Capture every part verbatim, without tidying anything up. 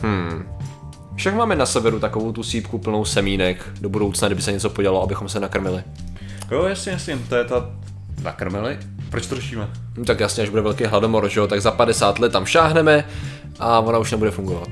Hmm. Však máme na severu takovou tu sípku plnou semínek do budoucna, kdyby se něco podělalo, abychom se nakrmili. Jo, jasně, jasně, to je ta... Nakrmili? Proč to řešíme? No, tak jasně, až bude velký hladomor, že jo, tak za padesát let tam šáhneme a ona už nebude fungovat.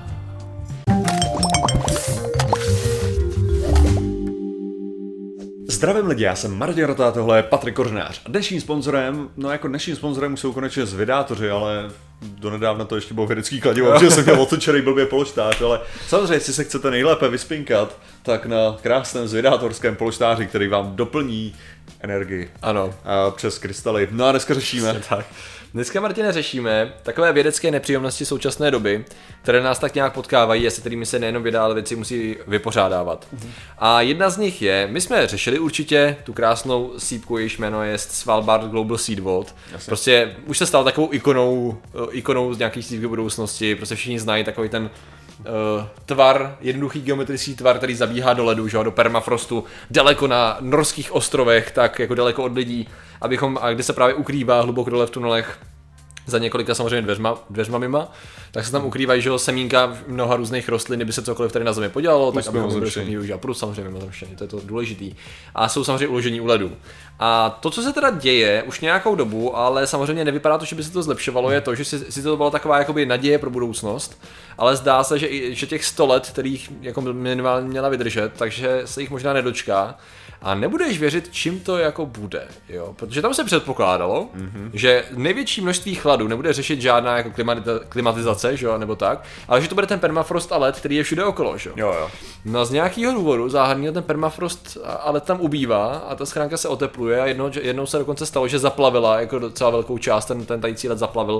Zdravím lidi, já jsem Martin Rota, tohle je Patrik Kořenář. A dnešním sponzorem, no jako dnešním sponzorem jsou konečně zvědátoři, ale donedávna to ještě bylo vědecký kladivo, protože jsem měl otočený blbě polštář, ale samozřejmě, jestli se chcete nejlépe vyspinkat, tak na krásném zvědátorském polštáři, který vám doplní energii. Ano. A přes krystaly. No a dneska řešíme. Tak. Dneska, Martine, řešíme takové vědecké nepříjemnosti současné doby, které nás tak nějak potkávají a se kterými se nejenom věda, ale věci musí vypořádávat. Mm-hmm. A jedna z nich je, my jsme řešili určitě tu krásnou sípku, jejíž jméno je Svalbard Global Seed Vault. Jasně. Prostě už se stal takovou ikonou, ikonou z nějakých sípky budoucnosti, prostě všichni znají takový ten Uh, tvar, jednoduchý geometrický tvar, který zabíhá do ledu, že, do permafrostu, daleko na norských ostrovech, tak jako daleko od lidí, abychom, a kde se právě ukrývá hluboko dole v tunelech za několika samozřejmě dveřma, dveřma mima, tak se tam ukrývají, že semínka mnoha různých rostlin, kdyby se cokoliv tady na zemi podělalo, tak aby byli schopni využít. Plus samozřejmě mimozemštění, to je to důležitý. A jsou samozřejmě uložení u ledu. A to, co se teda děje už nějakou dobu, ale samozřejmě nevypadá to, že by se to zlepšovalo, je to, že si, si to byla taková jakoby naděje pro budoucnost, ale zdá se, že, že těch sto let, kterých jako minimálně měla vydržet, takže se jich možná nedočká. A nebudeš věřit, čím to jako bude, jo? Protože tam se předpokládalo, mm-hmm. že největší množství chladu nebude řešit žádná jako klimatizace, že jo, nebo tak, ale že to bude ten permafrost a led, který je všude okolo, že jo. Jo. No z nějakého důvodu záhadného ten permafrost a led tam ubývá a ta schránka se otepluje a jednou, jednou se dokonce stalo, že zaplavila jako docela velkou část, ten, ten tající led zaplavil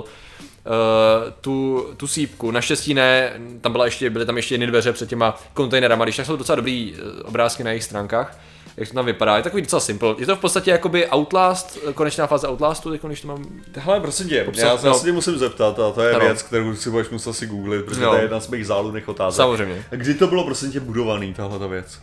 Uh, tu, tu sípku. Naštěstí ne, tam byla ještě, byly tam ještě jiné dveře před těma kontejnerama, když tak jsou docela dobrý obrázky na jejich stránkách, jak to tam vypadá, je takový docela simple. Je to v podstatě jakoby Outlast, konečná fáze Outlastu, teď když to mám... Hele, prosím tě, já se no. tě musím zeptat, a to je ano. věc, kterou si budeš muset si googlit, protože no. to je jedna z mých záludných otázek. Samozřejmě. Kdy to bylo, prosím tě, budovaný, tahle ta věc?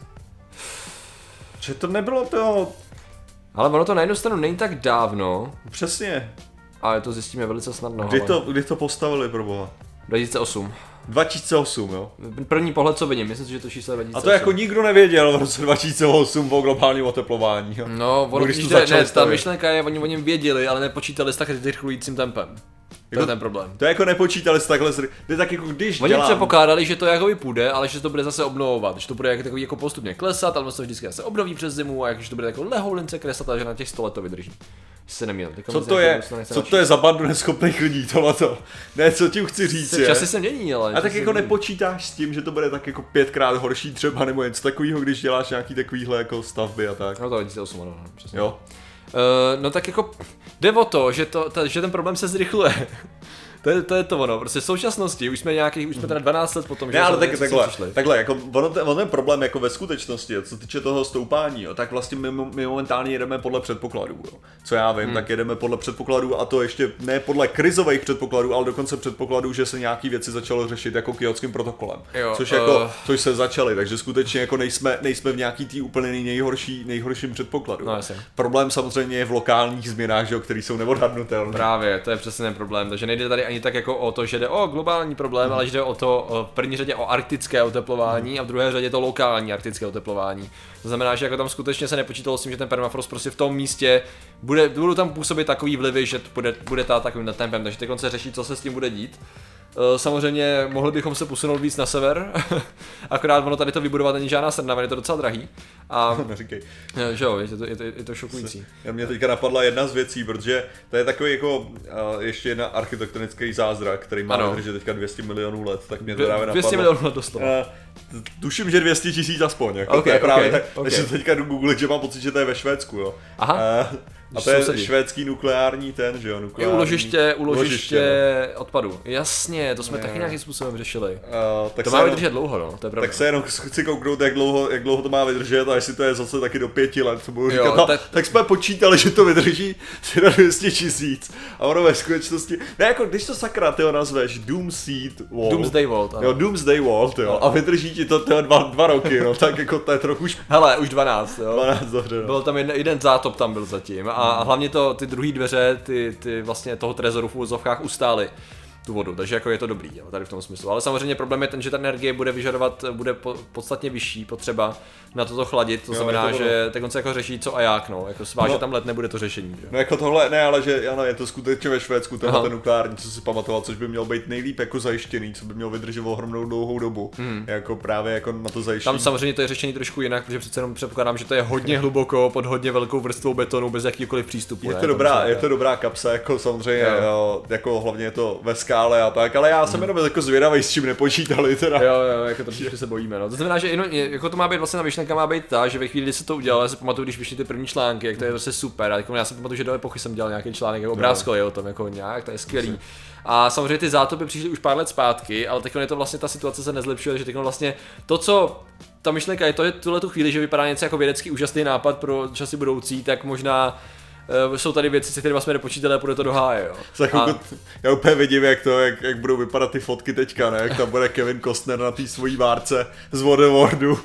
Že to nebylo to... Ale ono to na jednu stranu není tak dávno. Přesně. Ale to zjistíme velice snadno. Kdy to, kdy to postavili, proboha? dva tisíce osm. dva tisíce osm, jo? První pohled, co vidím, myslím si, že to číslo je dva tisíce osm. A to jako nikdo nevěděl v roce dva tisíce osm o globálním oteplování. Jo? No, ono, když to ne, ta myšlenka je, oni o něm věděli, ale nepočítali s tak rychlujícím tempem. To je ten problém. To je jako nepočítali s takhle, to je tak jako když Oni dělám... předpokládali, že to jako půjde, ale že to bude zase obnovovat, že to bude jako, takový jako postupně klesat, ale to vždycky se obnoví přes zimu a jak, že to bude jako lehoulince kresat a že na těch sto let to vydrží. Se neměl. Co to je? Co to je za bandu neschopných lidí, tohleto? Ne, co tím chci říct je. Časy se mění, ale. A tak jako nepočítáš s tím, že to bude tak jako pětkrát horší třeba nebo něco takového, když děláš nějaký takovýhle jako stavby a tak. No to dva tisíce osm, no, přesně. Jo. Uh, no tak jako jde o to, že, to, ta, že ten problém se zrychluje. To je, to je to ono, prostě v současnosti, už jsme nějakých, už jsme teda dvanáct let potom, že ne, ale tak, takhle, takhle, jako ono ten, ono ten problém jako ve skutečnosti, co týče toho stoupání, jo, tak vlastně my, my momentálně jedeme podle předpokladů, jo. Co já vím, hmm. tak jedeme podle předpokladů a to ještě ne podle krizových předpokladů, ale dokonce předpokladů, že se nějaký věci začalo řešit jako Kjótským protokolem, jo, což jako, uh... což se začaly, takže skutečně jako nejsme, nejsme v nějaký tý úplně nejhorší, nejhorším předpokladu. No, problém samozřejmě je v lokálních změnách, že, které jsou neodhadnutelné. Právě, to je přesně ten problém, takže nejde tady ani tak jako o to, že jde o globální problém, hmm. ale že jde o to v první řadě o arktické oteplování hmm. a v druhé řadě to lokální arktické oteplování. To znamená, že jako tam skutečně se nepočítalo s tím, že ten permafrost prostě v tom místě bude, budou tam působit takový vlivy, že bude, bude tát takovým tempem, takže teď se řeší, co se s tím bude dít. Samozřejmě mohli bychom se posunout víc na sever, akorát ono tady to vybudovat není žádná srna, je to docela drahý. A neříkej. Že jo, je to, je, to, je to šokující. Já mě teďka napadla jedna z věcí, protože to je takový jako uh, ještě jedna architektonický zázrak, který má vydržet teďka dvě stě milionů let, tak mě to právě napadlo. dvě stě milionů let doslova. Uh, tuším, že dvě stě tisíc aspoň, jako okay, to je právě okay, tak, okay. takže teďka jdu googlit, že mám pocit, že to je ve Švédsku, jo. Aha. Uh, A to je švédský nukleární ten, že jo, nukleární. Je uložiště, uložiště no. odpadu. Jasně, to jsme je. taky nějakým způsobem řešili. Uh, tak to má vydržet dlouho, no, to je pravda. Tak se jenom chci kouknout, jak dlouho, jak dlouho to má vydržet a jestli to je zase taky do pěti let, co budu říkat. No, tak... tak jsme počítali, že to vydrží na dvě stě tisíc. A ono ve skutečnosti, ne jako když to sakra tyho nazveš Doomseed Vault. Doomsday Vault, ano. Jo, Doomsday Vault, jo. A vydrží ti to tyho dva, dva roky, no, tak jako to je trochu už... Hele, už dvanáct, jo. dvanáct, dobře, no. Byl tam jeden, jeden zátop tam byl zatím a hlavně to ty druhé dveře, ty, ty vlastně toho trezoru v úvozovkách ustály. tu vodu, takže jako je to dobrý, jo, tady v tom smyslu. Ale samozřejmě problém je ten, že ta energie bude vyžadovat, bude po, podstatně vyšší potřeba na toto chladit, to jo, znamená, to že tak on se jako řeší co a jak, no, jako sváže no. tam let nebude to řešení. Že? No jako tohle, ne, ale že ano, je to skutečně ve Švédsku, tenhle ten nukleární, co si pamatoval, což by měl být nejlíp jako zajištěný, co by měl vydržet ohromnou dlouhou dobu, hmm. jako právě jako na to zajištění. Tam samozřejmě to je řešení trošku jinak, protože přece jenom předpokládám, že to je hodně hluboko pod hodně velkou vrstvou betonu bez jakýkoliv přístupu. Je to ne? dobrá, je to dobrá kapsa, jako samozřejmě, jo. Jo, jako hlavně je to ve skále a tak, ale já jsem hmm. jenom jako zvědavý, s čím nepočítali teda. Jo, jo, jako trošičku se bojíme, no. To znamená, že jenom, jako to má být vlastně, ta myšlenka má být ta, že ve chvíli, kdy se to udělalo, já si pamatuju, když vyšly ty první články, jak to je prostě super, a jako já si pamatuju, že do epochy jsem dělal nějaký článek, jako obrázkový o tom, jako nějak, to je skvělý. A samozřejmě ty zátopy přišly už pár let zpátky, ale teď je to vlastně ta situace se nezlepšuje, že teď vlastně to, co ta myšlenka je, to je tuhle tu chvíli, že vypadá něco jako vědecký úžasný nápad pro časy budoucí, tak možná Uh, jsou tady věci, se kterými jsme nepočítali a půjde to do háje, jo. A... Já úplně vidím, jak to, jak, jak budou vypadat ty fotky teďka, ne? Jak tam bude Kevin Costner na té svojí várce z Voldemortu.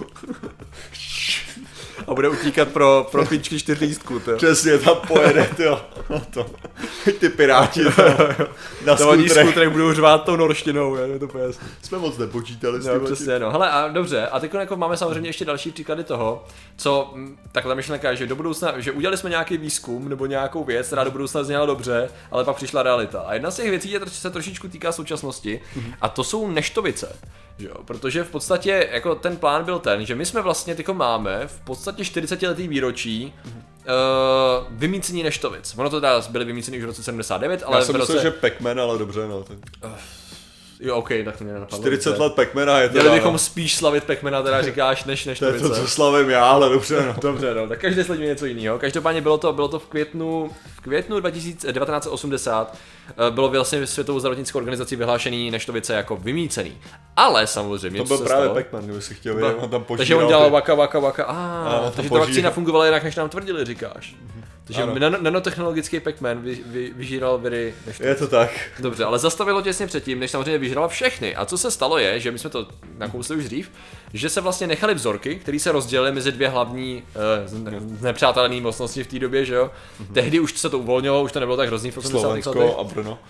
A bude utíkat pro, pro klíčky čtyřlístků, to. Přesně, tam pojede, jo. To. Ty piráti, to. Na skutrech budou řvát tou norštinou, je to pojasný. Jsme moc nepočítali s no, přesně, no. Hele, a dobře, a teď jako máme samozřejmě ještě další příklady toho, co takhle myšlenka, že do budoucna, že udělali jsme nějaký výzkum nebo nějakou věc, která do budoucna zněla dobře, ale pak přišla realita. A jedna z těch věcí je, se trošičku týká současnosti, mm-hmm. a to jsou neštovice. Jo, protože v podstatě jako ten plán byl ten, že my jsme vlastně tyko máme v podstatě čtyřicetiletý výročí mm-hmm. uh, vymícení neštovic. Ono to teda byly vymícení už v roce sedmdesát devět, ale já jsem v roce... myslel, že Pac-Man, ale dobře, no. Tak... Uh, jo, ok, tak to mě nenapadlo. čtyřicet let Pac-Mana je to. Měli bychom spíš slavit Pac-Mana, teda říkáš, než neštovice. To je to, co slavím já, ale dobře, no. Dobře, no, tak každý sleduje něco jiného. Každopádně bylo to, bylo to v květnu, v květnu devatenáct set osmdesát, bylo vlastně Světovou zdravotnickou organizací vyhlášený neštovice jako vymícený. Ale samozřejmě, to byl právě Pac-Man, kdyby si chtěl vědět, on tam požíral. Takže on dělal vaka, vaka, vaka, ah, takže ta vakcína fungovala jinak, než nám tvrdili, říkáš. Mm-hmm. Takže nan- nanotechnologický Pac-Man vy, vy, vyžíral viry neštovice. Je to tak. Dobře, ale zastavilo těsně předtím, než samozřejmě vyžíral všechny. A co se stalo je, že my jsme to nakousli už dřív, že se vlastně nechali vzorky, které se rozdělily mezi dvě hlavní uh, nepřátelené mocnosti v té době, že jo. Mm-hmm. Tehdy už se to uvolnilo, už to nebylo tak hrozný v osmdesátých letech. Slovensko a Brno.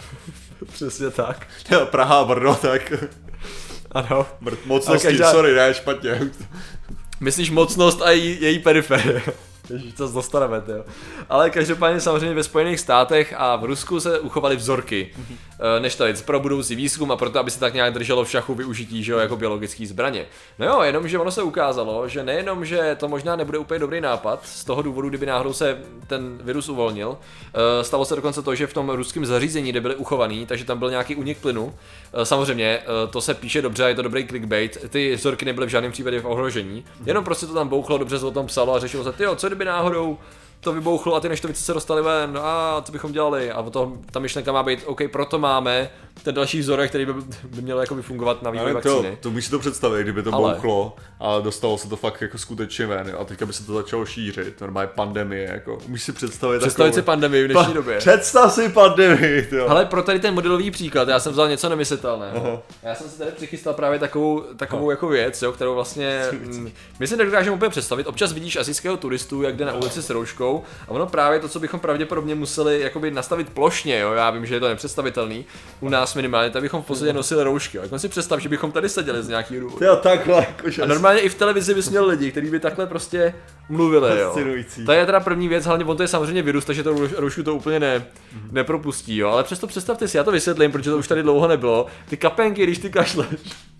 Přesně tak. Jo, Praha a Brno, tak. Ano. Mocnosti, každá... sorry, ne, špatně. Myslíš mocnost a její, její periferie. Ježíš, to dostaneme, jo. Ale každopádně samozřejmě ve Spojených státech a v Rusku se uchovaly vzorky mm-hmm. neštovic pro budoucí výzkum a proto, aby se tak nějak drželo v šachu využití, že jo, jako biologický zbraně. No jo, jenomže ono se ukázalo, že nejenom, že to možná nebude úplně dobrý nápad, z toho důvodu, kdyby náhodou se ten virus uvolnil, stalo se dokonce to, že v tom ruském zařízení, kde byly uchovaný, takže tam byl nějaký únik plynu. Samozřejmě, to se píše dobře a je to dobrý clickbait, ty vzorky nebyly v žádném případě v ohrožení, jenom prostě to tam bouchlo, dobře se o tom psalo a řešilo se, tyjo, co kdyby náhodou to vybouchlo a ty neštovice se dostaly ven, a co bychom dělali? A o tom ta myšlenka má být, OK, proto máme ten další vzorek, který by, by měl jako fungovat na vývoj vakcíny. To, to můžeš si to představit, kdyby to ale... bouchlo a dostalo se to fakt jako skutečně ven a teďka by se to začalo šířit, normálně pandemie, jako můžeš si představit Představit takovou... si pandemii v dnešní pa- době. Představ si pandemii, jo. Ale pro tady ten modelový příklad, já jsem vzal něco nemyslitelného. Já jsem si tady přichystal právě takovou, takovou jako věc, jo, kterou vlastně m, my si nedokážeme úplně představit. Občas vidíš asijského turistu, jak jde na ulici s rouškou a ono právě to, co bychom pravděpodobně museli jakoby nastavit plošně, jo, já vím, že je to nepředstavitelný, u nás minimálně, tak bychom v podstatě nosili roušky, jo. Jak si představ, že bychom tady seděli z nějaký důvodu. Jo, takhle, jako a normálně i v televizi bys měl lidi, kteří by takhle prostě mluvili, jo. To je teda první věc, hlavně on to je samozřejmě virus, takže to roušku to úplně ne, nepropustí, jo, ale přesto představte si, já to vysvětlím, protože to už tady dlouho nebylo, ty kapenky, když ty kašleš.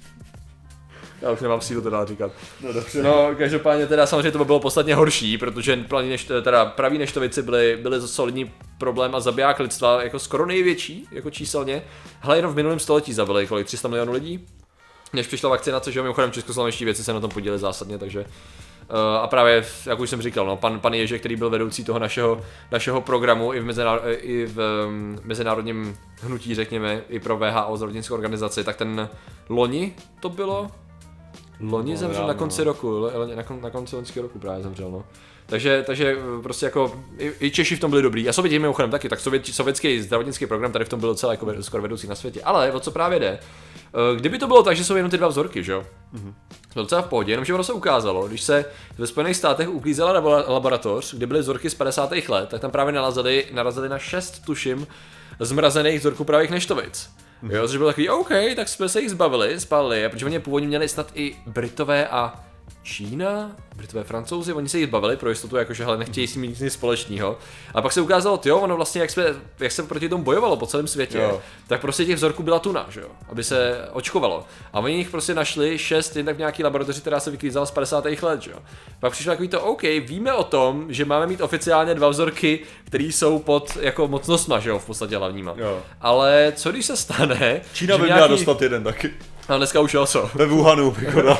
Já už nemám sílu to dál říkat. No dobře. No, každopádně teda samozřejmě to by bylo podstatně horší, protože než, teda praví neštovici byly, byly solidní problém a zabiják lidstva jako skoro největší, jako číselně. Hele, jenom v minulém století zabili kolik tři sta milionů lidí, než přišla vakcinace, že jo, mimochodem českoslovenští věci se na tom podíleli zásadně, takže uh, a právě, jak už jsem říkal, no, pan, pan Ježek, který byl vedoucí toho našeho, našeho programu i v, mezinár, i v um, mezinárodním hnutí, řekněme, i pro W H O, zdravotnickou organizaci, tak ten loni to bylo, Loni No, zemřel já, na no. konci roku, le- na, kon, na konci loňského roku právě zemřel, no. Takže, takže prostě jako i, i Češi v tom byli dobrý. A Sověti mimochodem taky, tak sovět, sovětský zdravotnický program tady v tom byl docela jako ved- skoro vedoucí na světě. Ale o co právě jde? Kdyby to bylo tak, že jsou jenom ty dva vzorky, že jo? Mm-hmm. Jsme docela v pohodě, jenomže ono se ukázalo, když se ve Spojených státech uklízela laboratoř, kde byly vzorky z padesátých let, tak tam právě narazili, narazili na šest, tuším, zmrazených vzorků pravých neštovic. Mm-hmm. Jo, což bylo takový, OK, tak jsme se jich zbavili, spalili, a protože oni původně měli snad i Britové a Čína, Britové, Francouzi, oni se jich zbavili pro jistotu, jakože hele, nechtějí si mít nic společného. A pak se ukázalo, jo, ono vlastně, jak, jsme, jak se proti tomu bojovalo po celém světě, jo. tak prostě těch vzorků byla tuna, že jo, aby se očkovalo. A oni jich prostě našli šest jen tak v nějaký laboratoři, která se vyklízala z padesátých let, že jo. Pak přišlo takový to, OK, víme o tom, že máme mít oficiálně dva vzorky, které jsou pod jako mocnostma, že jo, v podstatě hlavníma. Jo. Ale co když se stane? Čína by měla nějaký... dostat jeden taky. A dneska už oso. Ve Wuhanu, vykonal.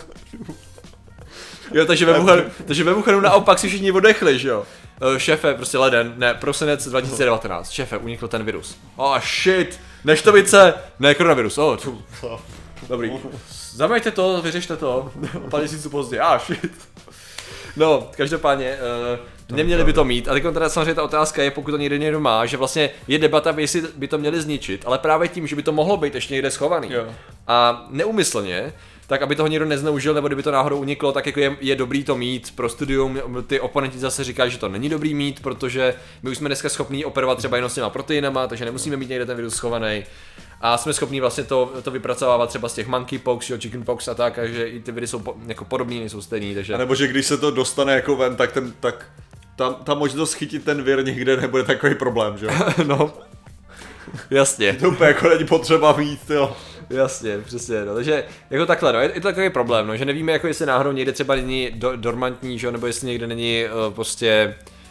Jo, takže ve, Wuhanu, takže ve Wuhanu naopak si všichni odechli, že jo. Uh, šéfe, prostě leden, ne, prosinec dva tisíce devatenáct, šéfe, unikl ten virus. Oh shit, neštovice, ne koronavirus, oh, tu. Dobrý. Zameďte to, vyřešte to, pár měsíců později, ah shit. No, každopádně, uh, neměli by to mít, a teď teda samozřejmě ta otázka je, pokud to někde někdo má, že vlastně je debata, jestli by to měli zničit, ale právě tím, že by to mohlo být ještě někde schovaný. Jo. A neumyslně, tak aby toho někdo nezneužil, nebo kdyby to náhodou uniklo, tak jako je, je dobrý to mít pro studium. Ty oponenti zase říkají, že to není dobrý mít, protože my už jsme dneska schopní operovat třeba jenom s těma proteinama, takže nemusíme mít někde ten virus schovaný. A jsme schopní vlastně to, to vypracovávat třeba z těch monkeypox, jo, chickenpox a tak, takže i ty viry jsou po, jako podobný, nejsou stejný, takže... A nebo že když se to dostane jako ven, tak ten, tak ta, ta možnost chytit ten vir někde nebude takový problém, že jo? No, jasně. To úplně jako není potřeba mít, jo. Jasně, přesně, no, takže jako takhle, no, je, je to takový problém, no, že nevíme, jako jestli náhodou někde třeba není do, dormantní, že jo, nebo jestli někde není uh, prostě,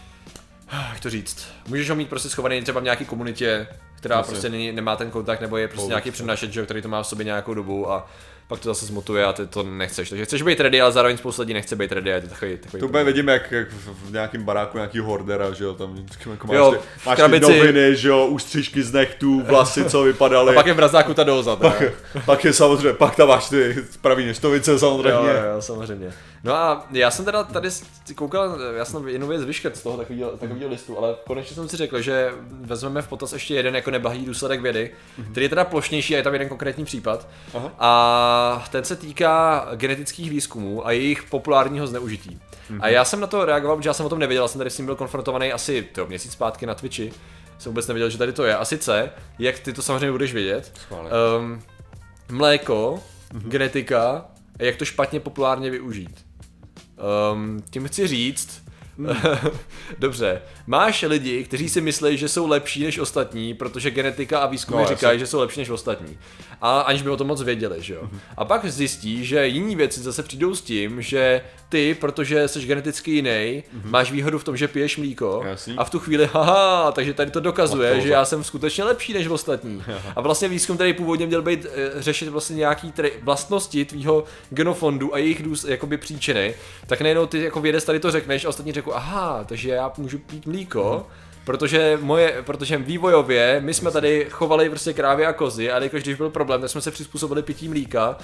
jak to říct, můžeš ho mít prostě schovaný třeba v nějaký komunitě, která Asi. prostě není, nemá ten kontakt, nebo je prostě Pověď. nějaký přenašeč, že jo, který to má v sobě nějakou dobu a pak to zase zmutuje a ty to nechceš, takže chceš být ready, ale zároveň spousta lidí nechce být ready a je to takový, takový to úplně vidím, jak, jak v nějakém baráku nějaký hordera, že jo, tam jako máš, jo, ty, máš ty noviny, že jo, ústřižky z nechtů, vlasy, co vypadaly. A pak je v mrazáku ta doza. Pak, pak je samozřejmě, pak tam máš ty pravý neštovice samozřejmě. Jo, jo, samozřejmě. No a já jsem teda tady koukal, já jsem jednu věc vyškrt z toho takového, takového listu, ale konečně jsem si řekl, že vezmeme v potaz ještě jeden jako neblahý důsledek vědy, mm-hmm. který je teda plošnější a je tam jeden konkrétní případ. Aha. A ten se týká genetických výzkumů a jejich populárního zneužití. Mm-hmm. A já jsem na to reagoval, protože já jsem o tom nevěděl, já jsem tady s tím byl konfrontovaný asi to, měsíc zpátky na Twitchi. Jsem vůbec nevěděl, že tady to je. A sice, jak ty to samozřejmě budeš vědět, um, mléko, mm-hmm. genetika, jak to špatně populárně využít. Um, tím chci říct, mm. dobře, máš lidi, kteří si myslí, že jsou lepší než ostatní, protože genetika a výzkumy no, říkají, že jsou lepší než ostatní. A aniž by o tom moc věděli, že jo. Mm. A pak zjistí, že jiní věci zase přijdou s tím, že ty, protože jsi geneticky jiný, mm. máš výhodu v tom, že piješ mlíko. Jasný. A v tu chvíli, haha, takže tady to dokazuje, Lactóza. Že já jsem skutečně lepší než ostatní. A vlastně výzkum tady původně měl být řešit vlastně nějaký tre- vlastnosti tvýho genofondu a jejich důs- jakoby příčiny. Tak nejenom ty jako vědec tady to řekneš a ostatní řekou, aha, takže já můžu pít mlíko, mm. protože moje, protože vývojově my jsme tady chovali prostě krávy a kozy a když byl problém, tak jsme se přizpůsobili pití mlíka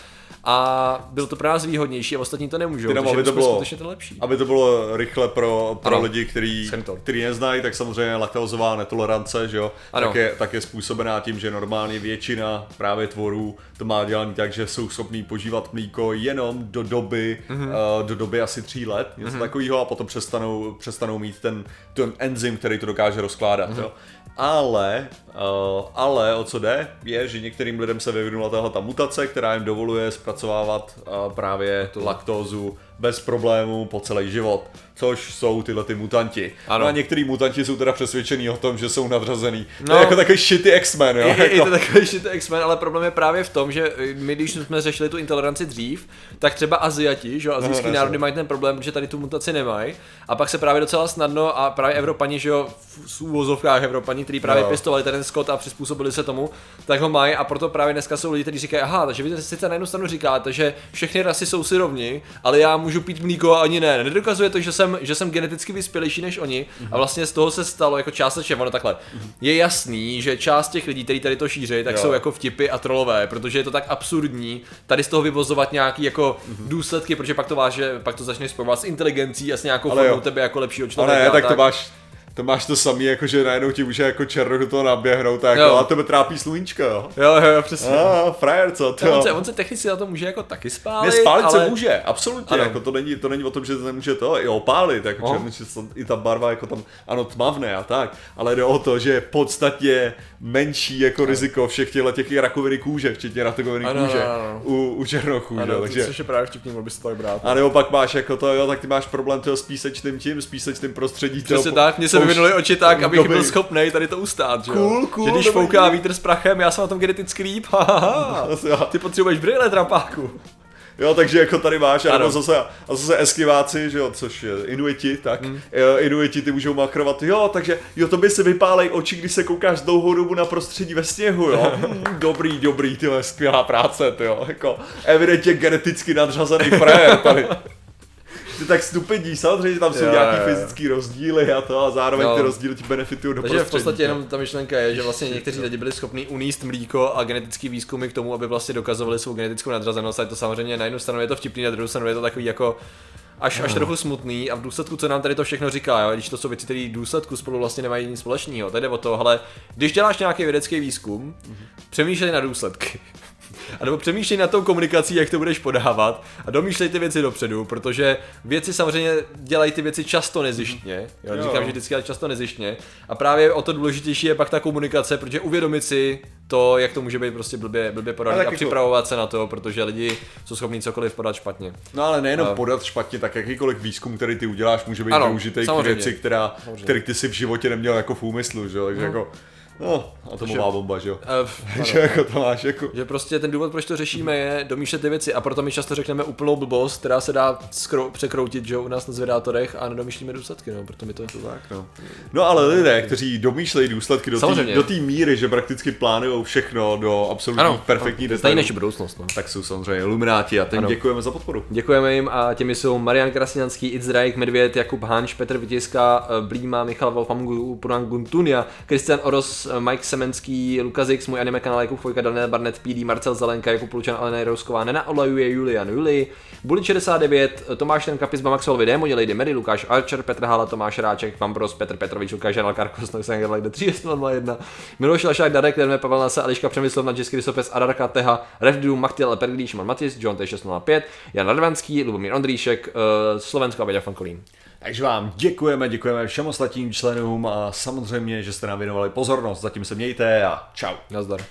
a bylo to pro nás výhodnější a ostatní to nemůžou, Jenom, takže aby to jsme bylo, skutečně to lepší. Aby to bylo rychle pro, pro lidi, který, který neznají, tak samozřejmě laktózová netolerance, že jo, tak je, tak je způsobená tím, že normálně většina právě tvorů to má dělaný tak, že jsou schopní požívat mlíko jenom do doby, mm-hmm. uh, do doby asi tří let, něco mm-hmm. takového a potom přestanou, přestanou mít ten, ten enzym, který to dokáže rozkládat, mm-hmm. jo. Ale, uh, ale o co jde, je, že některým lidem se vyvinula tahle ta mutace, která jim dovoluje zpracovávat uh, právě tu laktózu bez problémů po celý život, což jsou tyhle ty mutanti. Ano. No a některý mutanti jsou teda přesvědčení o tom, že jsou nadřazený. No, to je jako takový shitty X-Men, jo? Je, je, je to takový shitty X-Men, ale problém je právě v tom, že my, když jsme řešili tu intoleranci dřív, tak třeba Aziati, že jo, azijský no, národy mají ten problém, že tady tu mutaci nemají, a pak se právě docela snadno a právě Evropani, že jo, v úvozovkách Evropani, kteří právě no. pěstovali ten skot a přizpůsobili se tomu, tak ho mají a proto právě dneska jsou lidi, kteří říkají, aha, takže vy sice na jednu stranu říkáte, že všechny rasy jsou si rovni, ale já můžu můžu pít mlíko a ani ne. Nedokazuje to, že jsem, že jsem geneticky vyspělejší než oni mm-hmm. a vlastně z toho se stalo jako částečně, ono takhle. Mm-hmm. Je jasný, že část těch lidí, kteří tady to šíří, tak jo. jsou jako vtipy a trolové, protože je to tak absurdní tady z toho vyvozovat nějaký jako mm-hmm. důsledky, protože pak to váže, pak to začneš spojovat s inteligencí a s nějakou formou tebe jako lepšího člověka. Ale ne, tak, tak to máš To máš to samý, jako že najednou ti může jako černo do toho naběhnout, tak jako, a tebe trápí sluníčko, jo. Jo, jo, přesně. A, frajer, co to? On se, on se technicky na to může jako taky spálit, ne, spálit ale... se může, absolutně, jako to není, to není o tom, že to nemůže to, i opálit, jako oh. černý, i ta barva jako tam, ano, tmavné a tak, ale jde o to, že je podstatně menší jako riziko všech těchto těch rakoviny kůže, včetně rakoviny ano, kůže ano, ano. u, u černochů, ano, takže... Ano, což je právě vtipný, mohl bys to tak brát. A nebo pak máš jako to, jo, tak ty máš problém toho s písečným tím, s písečným prostředí. Přesně tak, mně se vyvinuly oči tak, abych byl schopnej tady to ustát, že jo? Cool, cool, že když fouká vítr s prachem, já jsem na tom geneticky líp, haha, ty potřebuješ brýle, trapáku. Jo, takže jako tady máš, a zase, a zase eskiváci, že jo, což je Inuiti, tak, mm. Inuiti ty můžou makrovat, jo, takže, jo, tobě se vypálej oči, když se koukáš dlouhou dobu na prostředí ve sněhu, jo, mm, dobrý, dobrý, tyhle, skvělá práce, tyjo, jako, evidentně geneticky nadřazený frajer tady. Ty tak stupidí, samozřejmě tam jsou jo, nějaký jo, jo. fyzický rozdíly a to a zároveň jo. ty rozdíly ti benefitují do Takže prostředí. v podstatě jenom ta myšlenka je, že vlastně někteří lidi byli schopní uníst mlíko a genetický výzkumy k tomu, aby vlastně dokazovali svou genetickou nadřazenost, a je to samozřejmě na jednu stranu je to vtipný, na druhou stranu je to takový jako až, až trochu smutný a v důsledku, co nám tady to všechno říká, jo? Když to jsou věci, které v důsledku spolu vlastně nemají nic společného, tady jde o to, ale když děláš nějaký vědecký výzkum, mm-hmm. přemýšlej na důsledky. A nebo přemýšlej na tou komunikací, jak to budeš podávat a domýšlej ty věci dopředu, protože věci samozřejmě dělají ty věci často nezištně, jo? Jo. Říkám, že vždycky ale často nezištně a právě o to důležitější je pak ta komunikace, protože uvědomit si to, jak to může být prostě blbě, blbě podat a jako... připravovat se na to, protože lidi jsou schopní cokoliv podat špatně. No ale nejenom a... podat špatně, tak jakýkoliv výzkum, který ty uděláš, může být využitý k věci, která, který ty si v životě neměl jako v úmyslu, že? Takže hmm. jako no, atomová bomba, že jo? Uh, že jako to máš jako... Že prostě ten důvod, proč to řešíme, je domýšlet ty věci a proto my často řekneme úplnou blbost, která se dá skrou- překroutit, že jo, u nás na zvědátorech a nedomýšlíme důsledky, no, proto mi to... to tak, no. No ale lidé, kteří domýšlejí důsledky do té míry, že prakticky plánujou všechno do absolutní ano, perfektní detailů. Znají naši budoucnost, no. Tak jsou samozřejmě ilumináti a těm děkujeme za podporu. Děkujeme jim a těmi jsou Marian Krasňanský, Itzrajk, Medvěd, Jakub Hanš, Petr Vytiska, Blíma, Michal Wolfgang Puranguntunia, Kristian Oros, Mike Semenský, Lukas X, můj anime kanál Jakub Fojka, Daniel Barnett, P D, Marcel Zelenka, Jakub Lučan, Alena Jirousková, Nena Olajuje, Julian Juli, Bully šedesát devět, Tomáš Tenka, Pizba, Maxwell, Démoni, Lady Mary, Lukáš Archer, Petr Hala, Tomáš Ráček, Vambros, Petr Petrovič, Lukáš Janal, Karkos, Noxanger, Lady tři šest nula jedna, Miloš Lašák, Darek, Lerme, Pavel Nasa, Eliška Přemyslov, Nadžesky Vysopes, Adarka Teha, Revdu, Machtiel, Perglí, Šimon Matis, John T šest nula pět, Jan Radvanský, Lubomír Ondříšek, uh, Slovensko a Věďa Fankolín. Takže vám děkujeme, děkujeme všem ostatním členům a samozřejmě, že jste nám věnovali pozornost. Zatím se mějte a čau. Nazdar.